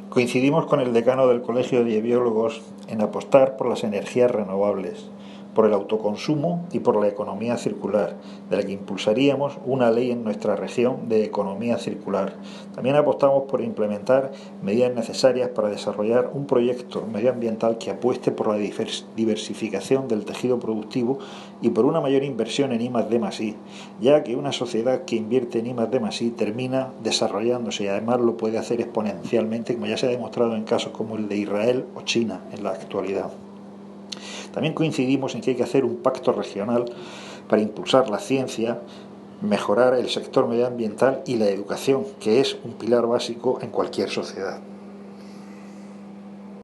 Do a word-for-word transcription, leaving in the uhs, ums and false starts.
Coincidimos con el decano del Colegio de Biólogos en apostar por las energías renovables, por el autoconsumo y por la economía circular, de la que impulsaríamos una ley en nuestra región de economía circular. También apostamos por implementar medidas necesarias para desarrollar un proyecto medioambiental que apueste por la diversificación del tejido productivo y por una mayor inversión en I más D más I, ya que una sociedad que invierte en I más D más I termina desarrollándose y además lo puede hacer exponencialmente, como ya se ha demostrado en casos como el de Israel o China en la actualidad. También coincidimos en que hay que hacer un pacto regional para impulsar la ciencia, mejorar el sector medioambiental y la educación, que es un pilar básico en cualquier sociedad.